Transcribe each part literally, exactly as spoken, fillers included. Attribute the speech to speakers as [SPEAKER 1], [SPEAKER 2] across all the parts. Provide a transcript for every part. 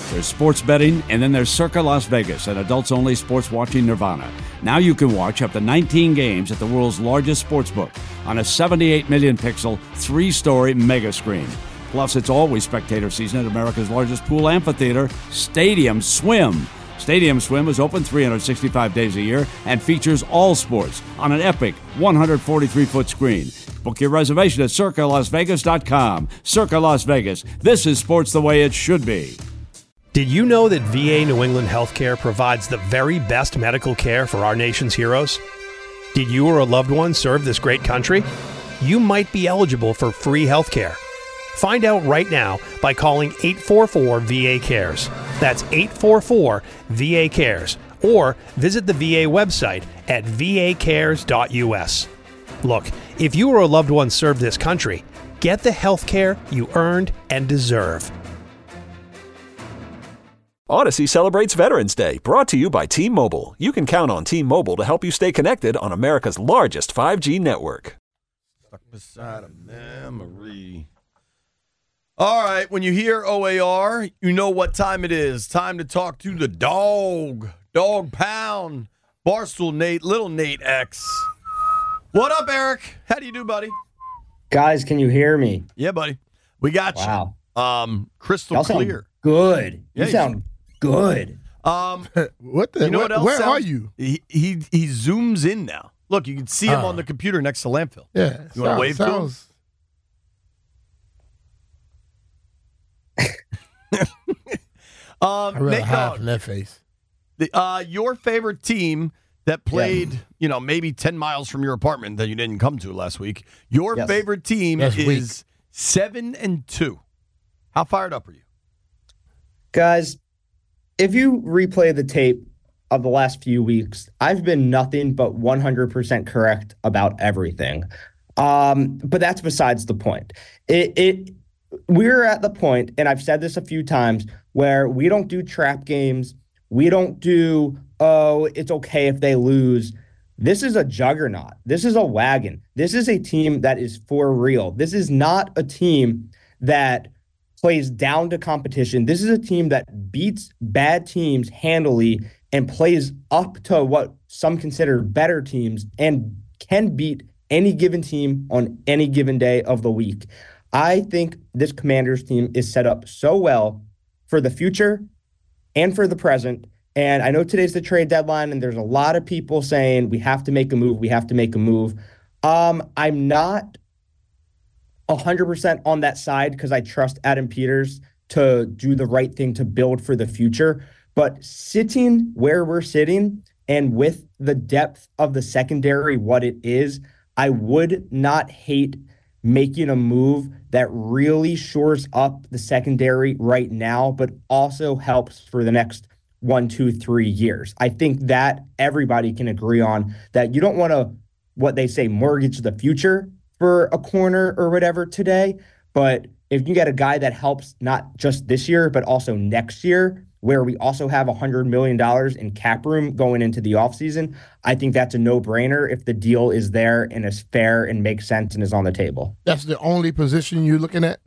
[SPEAKER 1] There's sports betting, and then there's Circa Las Vegas, an adults-only sports watching nirvana. Now you can watch up to nineteen games at the world's largest sportsbook on a seventy-eight million pixel, three-story mega screen. Plus, it's always spectator season at America's largest pool amphitheater, Stadium Swim. Stadium Swim is open three hundred sixty-five days a year and features all sports on an epic one hundred forty-three foot screen. Book your reservation at circa las vegas dot com. Circa Las Vegas. This is sports the way it should be.
[SPEAKER 2] Did you know that V A New England Healthcare provides the very best medical care for our nation's heroes? Did you or a loved one serve this great country? You might be eligible for free healthcare. Find out right now by calling eight four four V A cares. That's eight four four V A cares. Or visit the V A website at v a cares dot u s. Look, if you or a loved one served this country, get the health care you earned and deserve.
[SPEAKER 3] Odyssey celebrates Veterans Day, brought to you by T-Mobile. You can count on T-Mobile to help you stay connected on America's largest five G network.
[SPEAKER 4] Stuck beside a memory. All right, when you hear O A R, you know what time it is. Time to talk to the dog. Dog Pound. Barstool Nate, Little Nate X. What up, Eric? How do you do, buddy?
[SPEAKER 5] Guys, can you hear me?
[SPEAKER 4] Yeah, buddy. We got
[SPEAKER 5] wow.
[SPEAKER 4] you. Um, crystal
[SPEAKER 5] Y'all
[SPEAKER 4] clear.
[SPEAKER 5] Sound good.
[SPEAKER 4] Yeah,
[SPEAKER 5] you sound good.
[SPEAKER 4] Um,
[SPEAKER 6] what the?
[SPEAKER 4] You know
[SPEAKER 6] what,
[SPEAKER 4] what else
[SPEAKER 6] where
[SPEAKER 4] sounds,
[SPEAKER 6] are you?
[SPEAKER 4] He, he he zooms in now. Look, you can see him uh, on the computer next to Landfill.
[SPEAKER 6] Yeah.
[SPEAKER 4] You want to wave
[SPEAKER 6] sounds,
[SPEAKER 4] to him? um,
[SPEAKER 6] I really
[SPEAKER 4] Nate,
[SPEAKER 6] hide
[SPEAKER 4] uh,
[SPEAKER 6] from that face.
[SPEAKER 4] The, uh, your favorite team that played, yeah. you know, maybe ten miles from your apartment that you didn't come to last week. Your yes. favorite team
[SPEAKER 6] That's
[SPEAKER 4] is
[SPEAKER 6] weak.
[SPEAKER 4] seven and two. How fired up are you?
[SPEAKER 5] Guys, if you replay the tape of the last few weeks, I've been nothing but one hundred percent correct about everything. Um, but that's besides the point. It, it we're at the point, and I've said this a few times, where we don't do trap games. We don't do, oh, it's okay if they lose. This is a juggernaut. This is a wagon. This is a team that is for real. This is not a team that plays down to competition. This is a team that beats bad teams handily and plays up to what some consider better teams and can beat any given team on any given day of the week. I think this Commanders team is set up so well for the future and for the present. And I know today's the trade deadline, and there's a lot of people saying we have to make a move, we have to make a move. Um, I'm not one hundred percent on that side because I trust Adam Peters to do the right thing to build for the future. But sitting where we're sitting and with the depth of the secondary, what it is, I would not hate making a move that really shores up the secondary right now, but also helps for the next one, two, three years. I think that everybody can agree on that. You don't want to, what they say, mortgage the future for a corner or whatever today. But if you get a guy that helps not just this year, but also next year, where we also have one hundred million dollars in cap room going into the offseason, I think that's a no-brainer if the deal is there and is fair and makes sense and is on the table.
[SPEAKER 6] That's the only position you're looking at?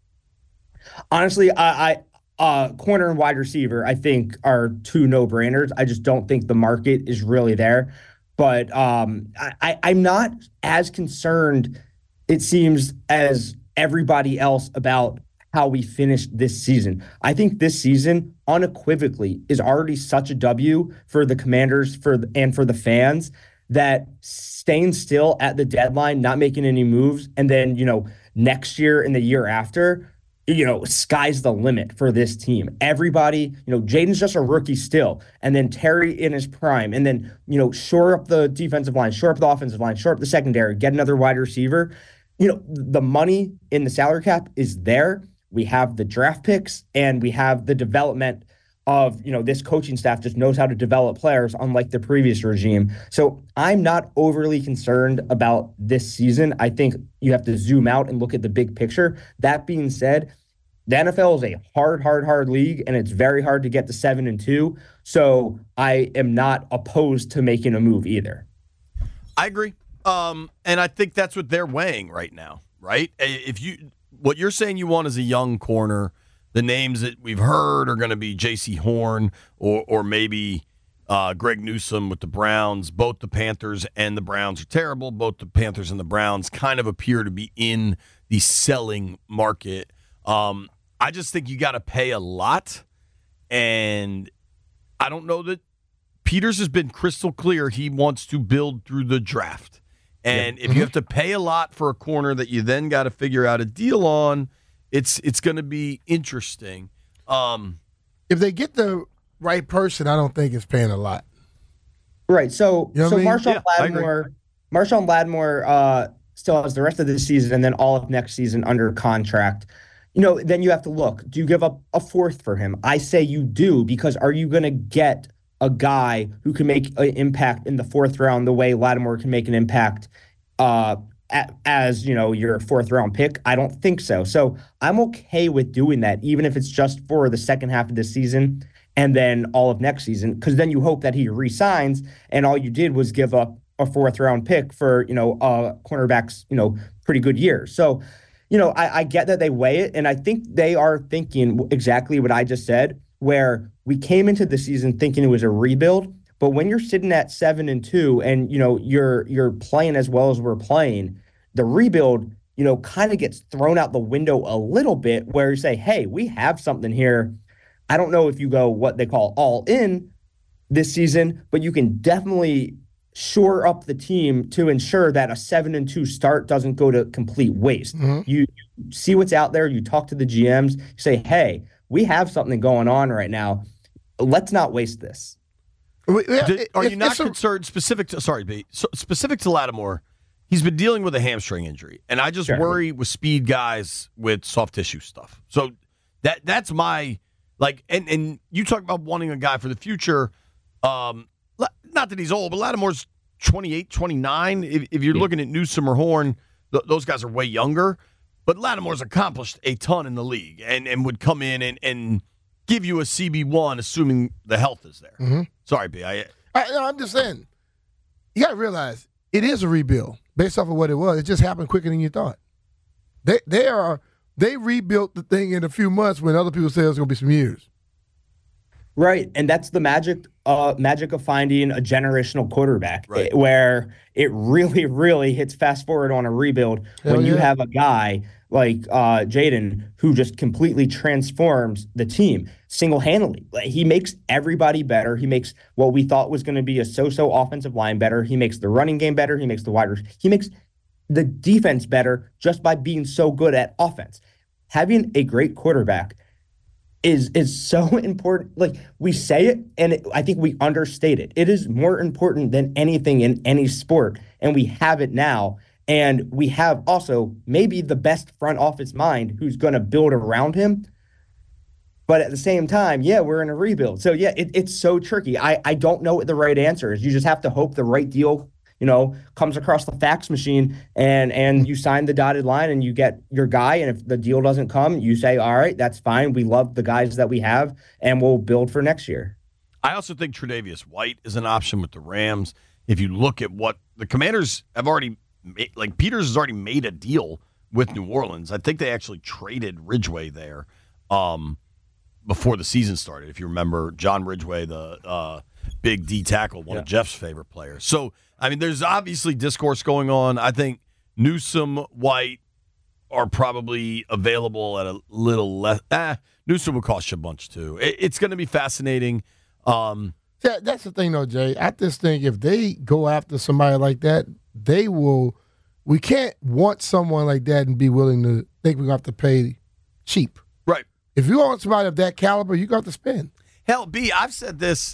[SPEAKER 5] Honestly, I, I uh, corner and wide receiver, I think, are two no-brainers. I just don't think the market is really there. But um, I, I, I'm not as concerned, it seems, as everybody else about how we finished this season. I think this season unequivocally is already such a W for the Commanders for the, and for the fans that staying still at the deadline, not making any moves, and then, you know, next year and the year after, you know, sky's the limit for this team. Everybody, you know, Jaden's just a rookie still, and then Terry in his prime, and then, you know, shore up the defensive line, shore up the offensive line, shore up the secondary, get another wide receiver. You know, the money in the salary cap is there. We have the draft picks and we have the development of, you know, this coaching staff just knows how to develop players, unlike the previous regime. So I'm not overly concerned about this season. I think you have to zoom out and look at the big picture. That being said, the N F L is a hard, hard, hard league, and it's very hard to get to seven and two. So I am not opposed to making a move either.
[SPEAKER 4] I agree. Um, and I think that's what they're weighing right now, right? If you, what you're saying you want is a young corner The names that we've heard are going to be J C Horn or or maybe uh, Greg Newsome with the Browns. Both the Panthers and the Browns are terrible. Both the Panthers and the Browns kind of appear to be in the selling market. Um, I just think you got to pay a lot, and I don't know that Peters has been crystal clear he wants to build through the draft. And yeah. if mm-hmm. you have to pay a lot for a corner that you then got to figure out a deal on, it's it's going to be interesting. Um,
[SPEAKER 6] if they get the right person, I don't think it's paying a lot.
[SPEAKER 5] Right. So,
[SPEAKER 6] you know
[SPEAKER 5] so
[SPEAKER 6] I mean?
[SPEAKER 5] Marshawn
[SPEAKER 4] yeah,
[SPEAKER 5] Lattimore, Marshawn Lattimore uh, still has the rest of this season and then all of next season under contract. You know, then you have to look. Do you give up a fourth for him? I say you do, because are you going to get a guy who can make an impact in the fourth round the way Lattimore can make an impact uh, at, as, you know, your fourth round pick? I don't think so. So I'm okay with doing that, even if it's just for the second half of the season and then all of next season, because then you hope that he re-signs and all you did was give up a fourth round pick for, you know, uh, cornerback's, you know, pretty good year. So, you know, I, I get that they weigh it, and I think they are thinking exactly what I just said, where we came into the season thinking it was a rebuild, but when you're sitting at seven and two and, you know, you're you're playing as well as we're playing, the rebuild, you know, kind of gets thrown out the window a little bit, where you say, hey, we have something here. I don't know if you go what they call all in this season, but you can definitely shore up the team to ensure that a seven and two start doesn't go to complete waste. Mm-hmm. You, you see what's out there. You talk to the G Ms. You say, hey, we have something going on right now. Let's not waste this.
[SPEAKER 4] Did, are you not concerned specific to, sorry, B, so specific to Lattimore? He's been dealing with a hamstring injury, and I just sure. worry with speed guys with soft tissue stuff. So that that's my, like, and, and you talk about wanting a guy for the future. Um, not that he's old, but Lattimore's twenty-eight, twenty-nine. If, if you're yeah. looking at Newsome or Horn, th- those guys are way younger. But Lattimore's accomplished a ton in the league and, and would come in and, and give you a C B one, assuming the health is there. Mm-hmm. Sorry, B. I,
[SPEAKER 6] I, no, I'm just saying, you got to realize it is a rebuild based off of what it was. It just happened quicker than you thought. They they are they rebuilt the thing in a few months when other people said it was going to be some years.
[SPEAKER 5] Right, and that's the magic uh, magic of finding a generational quarterback, right. where it really, really hits fast forward on a rebuild Hell when yeah. you have a guy like uh, Jaden who just completely transforms the team single-handedly. He makes everybody better. He makes what we thought was going to be a so-so offensive line better. He makes the running game better. He makes the wide receiver. He makes the defense better just by being so good at offense. Having a great quarterback is is so important. Like, we say it, and it, I think we understate it. It is more important than anything in any sport, and we have it now. And we have also maybe the best front office mind who's going to build around him. But at the same time, yeah, we're in a rebuild. So, yeah, it, it's so tricky. I, I don't know what the right answer is. You just have to hope the right deal, you know, comes across the fax machine and and you sign the dotted line and you get your guy. And if the deal doesn't come, you say, all right, that's fine. We love the guys that we have and we'll build for next year.
[SPEAKER 4] I also think Tre'Davious White is an option with the Rams. If you look at what the Commanders have already made, like Peters has already made a deal with New Orleans. I think they actually traded Ridgeway there um, before the season started. If you remember, John Ridgeway, the uh, big D tackle, one yeah. of Jeff's favorite players. So, I mean, there's obviously discourse going on. I think Newsome, White are probably available at a little less. Eh, Newsome will cost you a bunch, too. It, it's going to be fascinating. Um,
[SPEAKER 6] that, that's the thing, though, Jay. I just think if they go after somebody like that, they will – we can't want someone like that and be willing to think we're going to have to pay cheap.
[SPEAKER 4] Right.
[SPEAKER 6] If you want somebody of that caliber, you got to spend.
[SPEAKER 4] Hell, B, I've said this.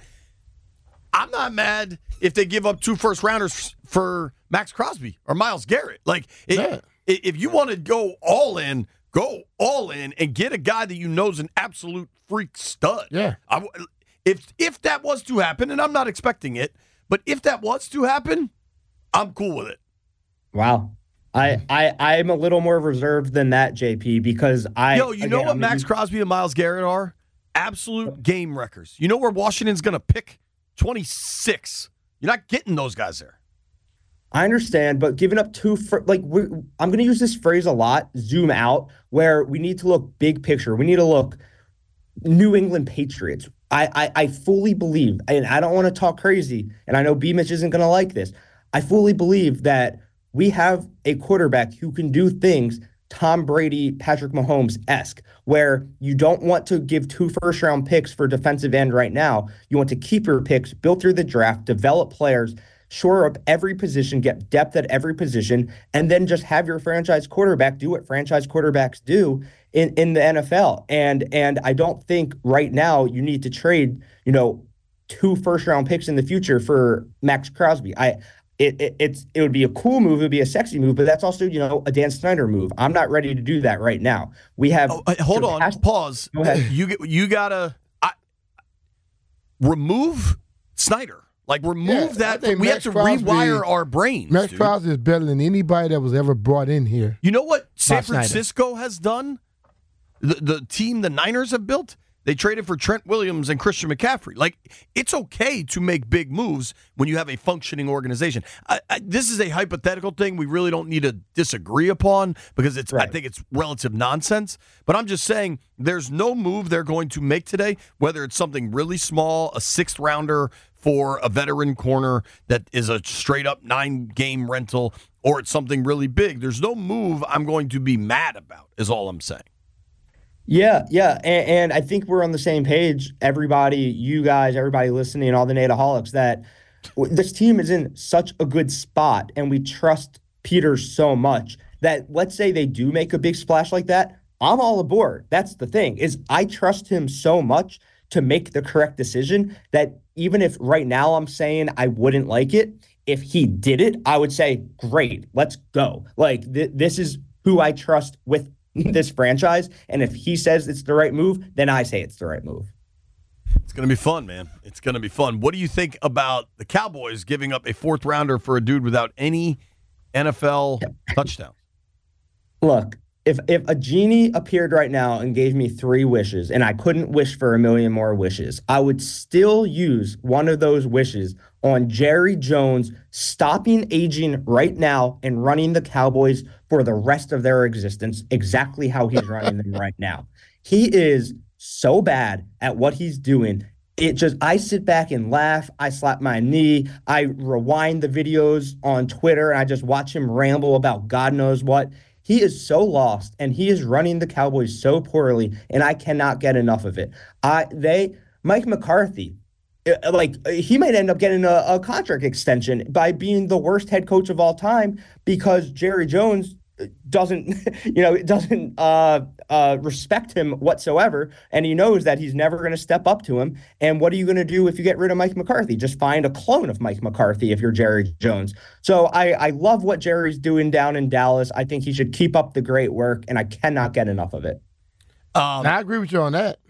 [SPEAKER 4] I'm not mad if they give up two first-rounders for Max Crosby or Myles Garrett. Like, it,
[SPEAKER 6] yeah.
[SPEAKER 4] if you want to go all in, go all in and get a guy that you know is an absolute freak stud.
[SPEAKER 6] Yeah.
[SPEAKER 4] I, if if that was to happen, and I'm not expecting it, but if that was to happen, I'm cool with it.
[SPEAKER 5] Wow. I, I, I'm a little more reserved than that, J P, because I...
[SPEAKER 4] Yo, you again, know what I mean, Max Crosby and Myles Garrett are? Absolute game wreckers. You know where Washington's going to pick? twenty-six. You're not getting those guys there.
[SPEAKER 5] I understand, but giving up two, fr- like, we're, I'm going to use this phrase a lot, zoom out, where we need to look big picture. We need to look New England Patriots. I, I, I fully believe, and I don't want to talk crazy, and I know B-Mitch isn't going to like this. I fully believe that we have a quarterback who can do things Tom Brady, Patrick Mahomes-esque, where you don't want to give two first-round picks for defensive end right now. You want to keep your picks, build through the draft, develop players, shore up every position, get depth at every position, and then just have your franchise quarterback do what franchise quarterbacks do in, in the N F L. And and I don't think right now you need to trade, you know, two first-round picks in the future for Max Crosby. I it, it it's it would be a cool move, it would be a sexy move, but that's also, you know, a Dan Snyder move. I'm not ready to do that right now. We have
[SPEAKER 4] oh, hold on, past- pause.
[SPEAKER 5] Go ahead.
[SPEAKER 4] You you gotta I, remove Snyder. Like, remove
[SPEAKER 6] Yeah,
[SPEAKER 4] that. We
[SPEAKER 6] Max
[SPEAKER 4] have to
[SPEAKER 6] Crosby,
[SPEAKER 4] rewire our brains.
[SPEAKER 6] Max
[SPEAKER 4] dude.
[SPEAKER 6] Crosby is better than anybody that was ever brought in here.
[SPEAKER 4] You know what San
[SPEAKER 6] Bob Snyder.
[SPEAKER 4] Francisco has done? The, the team the Niners have built? They traded for Trent Williams and Christian McCaffrey. Like, it's okay to make big moves when you have a functioning organization. I, I, this is a hypothetical thing we really don't need to disagree upon because it's.
[SPEAKER 5] Right.
[SPEAKER 4] I think it's relative nonsense. But I'm just saying there's no move they're going to make today, whether it's something really small, a sixth rounder for a veteran corner that is a straight-up nine-game rental, or it's something really big. There's no move I'm going to be mad about, is all I'm saying.
[SPEAKER 5] Yeah, yeah, and, and I think we're on the same page, everybody, you guys, everybody listening, all the Nadaholics, that w- this team is in such a good spot, and we trust Peters so much that let's say they do make a big splash like that, I'm all aboard. That's the thing, is I trust him so much to make the correct decision that even if right now I'm saying I wouldn't like it, if he did it, I would say, great, let's go. Like, th- this is who I trust with this franchise, and if he says it's the right move, then I say it's the right move.
[SPEAKER 4] It's going to be fun, man. It's going to be fun. What do you think about the Cowboys giving up a fourth rounder for a dude without any N F L touchdowns?
[SPEAKER 5] Look, if if a genie appeared right now and gave me three wishes and I couldn't wish for a million more wishes, I would still use one of those wishes on Jerry Jones stopping aging right now and running the Cowboys for the rest of their existence exactly how he's running them right now. He is so bad at what he's doing. It just, I sit back and laugh. I slap my knee. I rewind the videos on Twitter and I just watch him ramble about God knows what. He is so lost, and he is running the Cowboys so poorly, and I cannot get enough of it. I they Mike McCarthy, like, he might end up getting a, a contract extension by being the worst head coach of all time because Jerry Jones doesn't, you know, doesn't uh, uh, respect him whatsoever, and he knows that he's never going to step up to him. And what are you going to do if you get rid of Mike McCarthy? Just find a clone of Mike McCarthy if you're Jerry Jones. So I, I love what Jerry's doing down in Dallas. I think he should keep up the great work, and I cannot get enough of it.
[SPEAKER 4] Um,
[SPEAKER 6] I agree with you on that.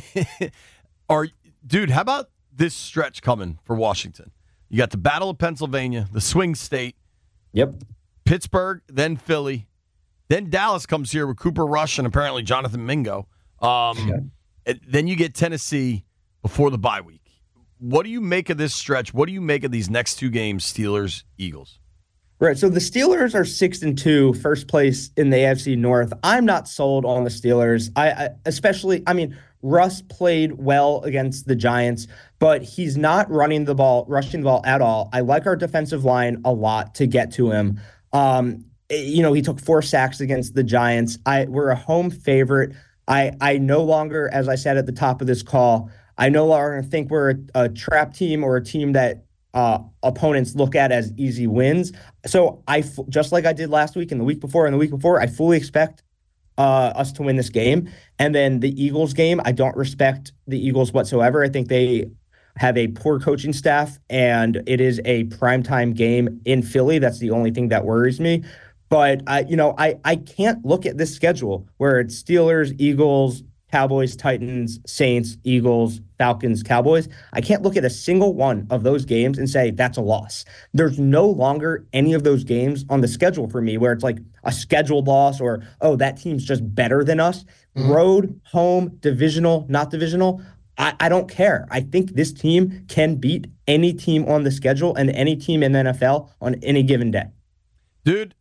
[SPEAKER 4] Are dude, how about this stretch coming for Washington? You got the Battle of Pennsylvania, the swing state.
[SPEAKER 5] Yep.
[SPEAKER 4] Pittsburgh, then Philly, then Dallas comes here with Cooper Rush and apparently Jonathan Mingo. Um, yeah. Then you get Tennessee before the bye week. What do you make of this stretch? What do you make of these next two games, Steelers, Eagles?
[SPEAKER 5] Right. So the Steelers are six and two, first place in the A F C North. I'm not sold on the Steelers. I, I especially, I mean, Russ played well against the Giants, but he's not running the ball, rushing the ball at all. I like our defensive line a lot to get to him. Um, you know, he took four sacks against the Giants. I we're a home favorite. I I no longer, as I said at the top of this call, I no longer think we're a, a trap team or a team that uh, opponents look at as easy wins. So I just like I did last week and the week before and the week before, I fully expect uh, us to win this game. And then the Eagles game, I don't respect the Eagles whatsoever. I think they have a poor coaching staff, and it is a primetime game in Philly. That's the only thing that worries me. But, I, you know, I, I can't look at this schedule where it's Steelers, Eagles, Cowboys, Titans, Saints, Eagles, Falcons, Cowboys. I can't look at a single one of those games and say that's a loss. There's no longer any of those games on the schedule for me where it's like a scheduled loss or, oh, that team's just better than us. Mm-hmm. Road, home, divisional, not divisional. I, I don't care. I think this team can beat any team on the schedule and any team in the N F L on any given day.
[SPEAKER 4] Dude,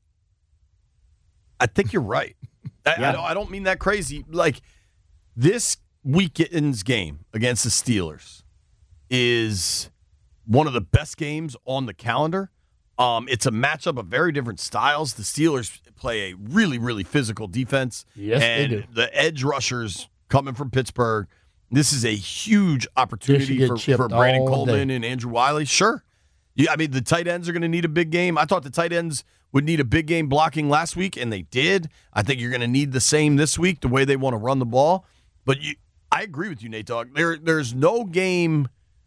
[SPEAKER 4] I think you're right. I,
[SPEAKER 5] Yeah.
[SPEAKER 4] I, don't, I don't mean that crazy. Like, this weekend's game against the Steelers is one of the best games on the calendar. Um, it's a matchup of very different styles. The Steelers play a really, really physical defense.
[SPEAKER 6] Yes,
[SPEAKER 4] and
[SPEAKER 6] they do.
[SPEAKER 4] The edge rushers coming from Pittsburgh. This is a huge
[SPEAKER 6] They should
[SPEAKER 4] opportunity
[SPEAKER 6] get
[SPEAKER 4] for,
[SPEAKER 6] chipped
[SPEAKER 4] for Brandon
[SPEAKER 6] all
[SPEAKER 4] Coleman
[SPEAKER 6] day.
[SPEAKER 4] and Andrew Wiley. Sure. Yeah, I mean, the tight ends are going to need a big game. I thought the tight ends would need a big game blocking last week, and they did. I think you're going to need the same this week, the way they want to run the ball. But you, I agree with you, Nate Dogg. There, there's no game,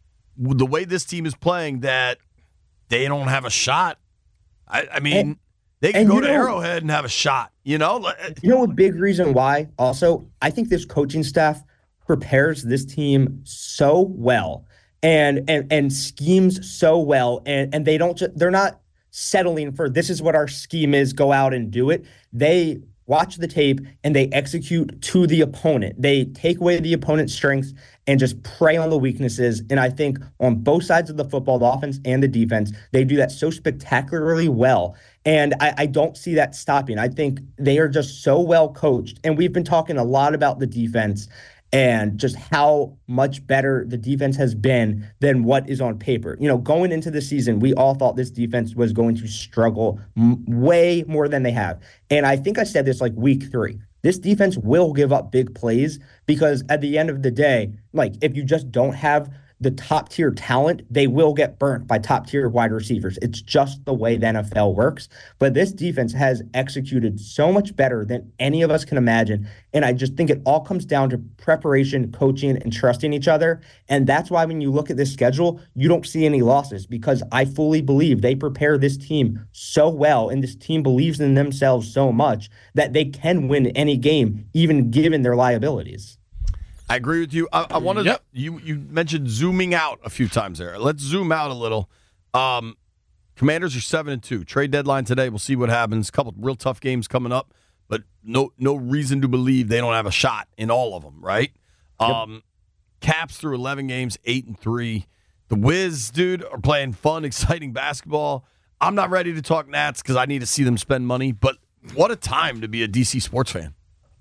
[SPEAKER 4] the way this team is playing, that they don't have a shot. I, I mean,
[SPEAKER 5] And-
[SPEAKER 4] they can
[SPEAKER 5] and
[SPEAKER 4] go
[SPEAKER 5] you
[SPEAKER 4] to
[SPEAKER 5] know-
[SPEAKER 4] Arrowhead and have a shot, you know?
[SPEAKER 5] You know, a big reason why also, I think this coaching staff prepares this team so well and and and schemes so well, and and they don't just, they're not settling for this is what our scheme is, go out and do it. They watch the tape and they execute to the opponent. They take away the opponent's strengths and just prey on the weaknesses. And I think on both sides of the football, the offense and the defense, they do that so spectacularly well. And I, I don't see that stopping. I think they are just so well coached. And we've been talking a lot about the defense and just how much better the defense has been than what is on paper. You know, going into the season, we all thought this defense was going to struggle m- way more than they have. And I think I said this like week three. This defense will give up big plays because at the end of the day, like if you just don't have the top tier talent, they will get burnt by top tier wide receivers. It's just the way the N F L works. But this defense has executed so much better than any of us can imagine. And I just think it all comes down to preparation, coaching, and trusting each other. And that's why when you look at this schedule, you don't see any losses because I fully believe they prepare this team so well. And this team believes in themselves so much that they can win any game, even given their liabilities.
[SPEAKER 4] I agree with you. I, I wanted
[SPEAKER 6] Yep.
[SPEAKER 4] you. You mentioned zooming out a few times there. Let's zoom out a little. Um, Commanders are seven and two. Trade deadline today. We'll see what happens. A couple real tough games coming up, but no no reason to believe they don't have a shot in all of them. Right? Um, Caps through eleven games, eight and three. The Wiz, dude, are playing fun, exciting basketball. I'm not ready to talk Nats because I need to see them spend money. But what a time to be a D C sports fan.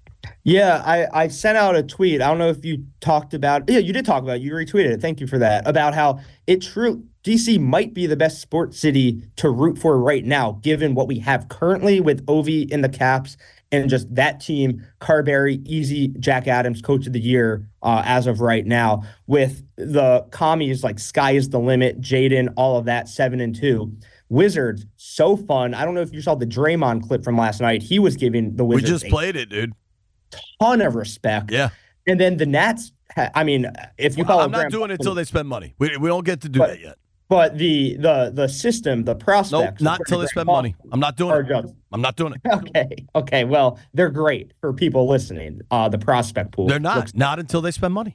[SPEAKER 5] Yeah, I, I sent out a tweet. I don't know if you talked about yeah, you did talk about it. You retweeted it. Thank you for that. About how it true D C might be the best sports city to root for right now, given what we have currently with Ovi in the Caps and just that team, Carberry, Easy, Jack Adams, Coach of the Year uh, as of right now, with the commies like Sky is the Limit, Jaden, all of that, seven and two. Wizards, so fun. I don't know if you saw the Draymond clip from last night. He was giving the
[SPEAKER 4] We
[SPEAKER 5] Wizards
[SPEAKER 4] just
[SPEAKER 5] a
[SPEAKER 4] played it, dude.
[SPEAKER 5] ton of respect.
[SPEAKER 4] Yeah.
[SPEAKER 5] And then the Nats, ha- I mean, if you follow
[SPEAKER 4] I'm not
[SPEAKER 5] Graham
[SPEAKER 4] doing it until
[SPEAKER 5] Paulson,
[SPEAKER 4] they spend money. We, we don't get to do
[SPEAKER 5] But-
[SPEAKER 4] that yet.
[SPEAKER 5] but the the the system, the
[SPEAKER 4] Nope,
[SPEAKER 5] prospects.
[SPEAKER 4] not until they spend money. I'm not doing
[SPEAKER 5] Are
[SPEAKER 4] it.
[SPEAKER 5] just
[SPEAKER 4] I'm not doing it.
[SPEAKER 5] okay. Okay. Well, they're great for people listening. Uh, the prospect pool.
[SPEAKER 4] They're not.
[SPEAKER 5] looks-
[SPEAKER 4] Not until they spend money.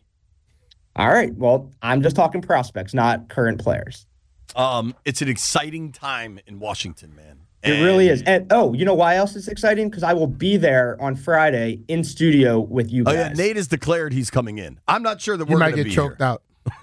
[SPEAKER 5] all right. Well, I'm just talking prospects, not current players.
[SPEAKER 4] Um, it's an exciting time in Washington, man.
[SPEAKER 5] It really is. And oh, you know why else it's exciting? Because I will be there on Friday in studio with you
[SPEAKER 4] Oh
[SPEAKER 5] guys.
[SPEAKER 4] yeah, Nate has declared he's coming in. I'm not sure that
[SPEAKER 6] You
[SPEAKER 4] we're
[SPEAKER 6] might
[SPEAKER 4] going to
[SPEAKER 6] get
[SPEAKER 4] be
[SPEAKER 6] choked
[SPEAKER 4] here.
[SPEAKER 6] out.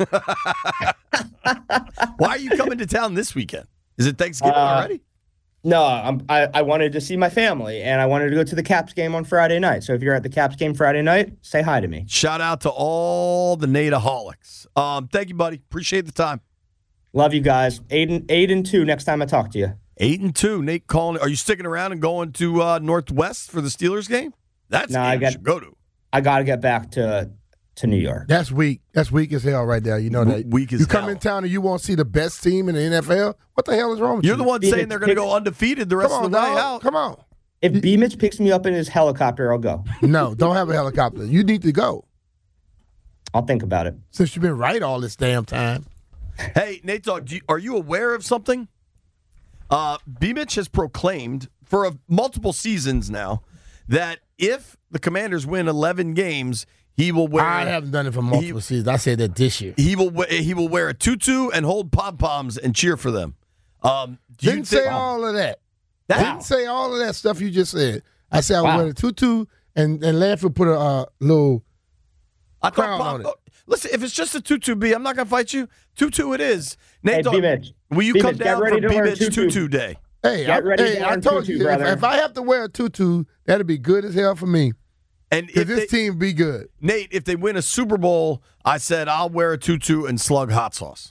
[SPEAKER 4] Why are you coming to town this weekend? Is it Thanksgiving
[SPEAKER 5] Uh,
[SPEAKER 4] already?
[SPEAKER 5] No, I'm, I I wanted to see my family, and I wanted to go to the Caps game on Friday night. So if you're at the Caps game Friday night, say hi to me.
[SPEAKER 4] Shout out to all the Nateaholics. Um, thank you, buddy. Appreciate the time.
[SPEAKER 5] Love you guys. Eight and eight and two. Next time I talk to you.
[SPEAKER 4] Eight and two. Nate calling. Are you sticking around and going to uh, Northwest for the Steelers game? That's
[SPEAKER 5] No,
[SPEAKER 4] a game
[SPEAKER 5] I
[SPEAKER 4] you
[SPEAKER 5] got-
[SPEAKER 4] should go to.
[SPEAKER 5] I got to get back to to New York.
[SPEAKER 6] That's weak. That's weak as hell right there. You know that.
[SPEAKER 4] Weak as
[SPEAKER 6] You come
[SPEAKER 4] hell.
[SPEAKER 6] in town and you won't see the best team in the N F L. What the hell is wrong with
[SPEAKER 4] You're
[SPEAKER 6] you?
[SPEAKER 4] the one
[SPEAKER 5] Phoenix
[SPEAKER 4] saying they're going to
[SPEAKER 5] Picks-
[SPEAKER 4] go undefeated the
[SPEAKER 6] Come
[SPEAKER 4] rest
[SPEAKER 6] on,
[SPEAKER 4] of the way
[SPEAKER 6] dog.
[SPEAKER 4] out.
[SPEAKER 6] Come on.
[SPEAKER 5] If B. Mitch picks me up in his helicopter, I'll go.
[SPEAKER 6] No, don't have a helicopter. You need to go.
[SPEAKER 5] I'll think about it.
[SPEAKER 6] Since you've been right all this damn time.
[SPEAKER 4] Hey, Nate Dogg, do you, are you aware of something? Uh, B-Mitch has proclaimed for a, multiple seasons now that if the Commanders win eleven games, he will wear.
[SPEAKER 6] I haven't done it for multiple seasons. I said that this year.
[SPEAKER 4] He will. we- He will wear a tutu and hold pom poms and cheer for them. Um, do you
[SPEAKER 6] Didn't
[SPEAKER 4] think-
[SPEAKER 6] say all of that.
[SPEAKER 4] That-
[SPEAKER 6] Didn't say all of that stuff you just said. I said I would
[SPEAKER 5] Wow.
[SPEAKER 6] wear a tutu and, and Lanford put a uh, little
[SPEAKER 4] I thought
[SPEAKER 6] crown
[SPEAKER 4] pom-
[SPEAKER 6] on it.
[SPEAKER 4] Listen, if it's just a two two B, I'm not going to fight you. two two it is. Nate,
[SPEAKER 5] Hey,
[SPEAKER 4] Dogg,
[SPEAKER 5] B-Mitch.
[SPEAKER 4] will you
[SPEAKER 5] B-Mitch,
[SPEAKER 4] come
[SPEAKER 5] get
[SPEAKER 4] down
[SPEAKER 5] ready
[SPEAKER 4] for
[SPEAKER 5] to learn
[SPEAKER 4] B-Mitch
[SPEAKER 5] tutu.
[SPEAKER 4] two two day?
[SPEAKER 6] Hey,
[SPEAKER 5] Get
[SPEAKER 6] I,
[SPEAKER 5] ready
[SPEAKER 6] hey,
[SPEAKER 5] to
[SPEAKER 6] I
[SPEAKER 5] learn
[SPEAKER 6] told
[SPEAKER 5] tutu,
[SPEAKER 6] you, if,
[SPEAKER 5] brother.
[SPEAKER 6] if I have to wear a tutu, that'd be good as hell for me.
[SPEAKER 4] And
[SPEAKER 6] Because
[SPEAKER 4] if
[SPEAKER 6] this
[SPEAKER 4] they,
[SPEAKER 6] team be good.
[SPEAKER 4] Nate, if they win a Super Bowl, I said I'll wear a tutu and slug hot sauce.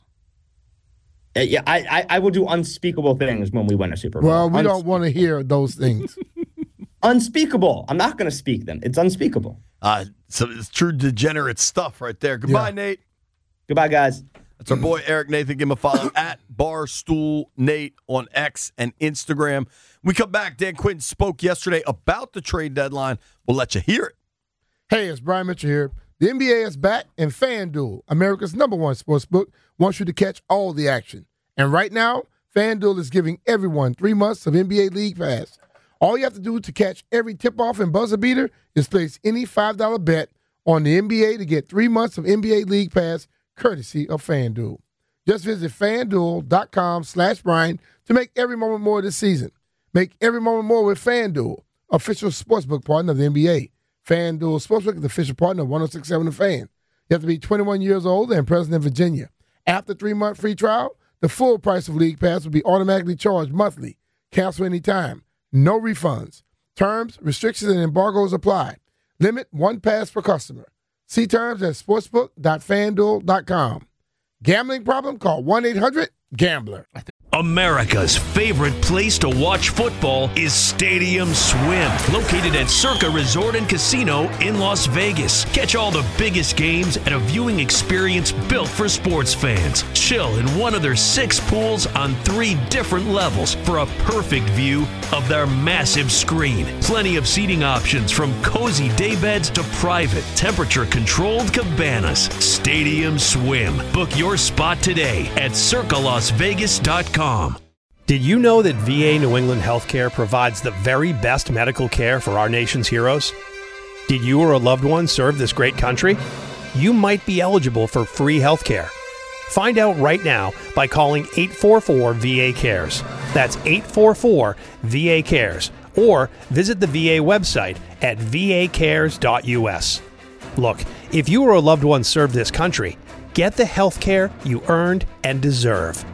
[SPEAKER 5] Uh, Yeah, I, I I will do unspeakable things when we win a Super Bowl.
[SPEAKER 6] Well, we
[SPEAKER 5] Uns-
[SPEAKER 6] don't want to hear those things.
[SPEAKER 5] Unspeakable. I'm not going to speak them. It's unspeakable.
[SPEAKER 4] Uh, so it's true degenerate stuff right there. Goodbye,
[SPEAKER 6] Yeah.
[SPEAKER 4] Nate.
[SPEAKER 5] Goodbye, guys.
[SPEAKER 4] That's our boy Eric Nathan. Give him a follow at Barstool Nate on X and Instagram. We come back. Dan Quinn spoke yesterday about the trade deadline. We'll let you hear it.
[SPEAKER 6] Hey, it's Brian Mitchell here. The N B A is back, and FanDuel, America's number one sportsbook, wants you to catch all the action. And right now, FanDuel is giving everyone three months of N B A League Pass. All you have to do to catch every tip-off and buzzer beater is place any five dollar bet on the N B A to get three months of N B A League Pass courtesy of FanDuel. Just visit FanDuel.com slash Brian to make every moment more this season. Make every moment more with FanDuel, official sportsbook partner of the N B A. FanDuel Sportsbook is the official partner of one oh six point seven The Fan. You have to be twenty-one years old and present in Virginia. After three-month free trial, the full price of League Pass will be automatically charged monthly. Cancel anytime. No refunds. Terms, restrictions, and embargoes apply. Limit one pass per customer. See terms at sportsbook dot fanduel dot com. Gambling problem? Call one eight hundred gambler.
[SPEAKER 7] America's favorite place to watch football is Stadium Swim, located at Circa Resort and Casino in Las Vegas. Catch all the biggest games at a viewing experience built for sports fans. Chill in one of their six pools on three different levels for a perfect view of their massive screen. Plenty of seating options from cozy daybeds to private, temperature-controlled cabanas. Stadium Swim. Book your spot today at circa las vegas dot com.
[SPEAKER 2] Did you know that V A New England Healthcare provides the very best medical care for our nation's heroes? Did you or a loved one serve this great country? You might be eligible for free healthcare. Find out right now by calling eight four four V A cares. That's eight four four V A cares. Or visit the V A website at v a cares dot u s. Look, if you or a loved one served this country, get the healthcare you earned and deserve.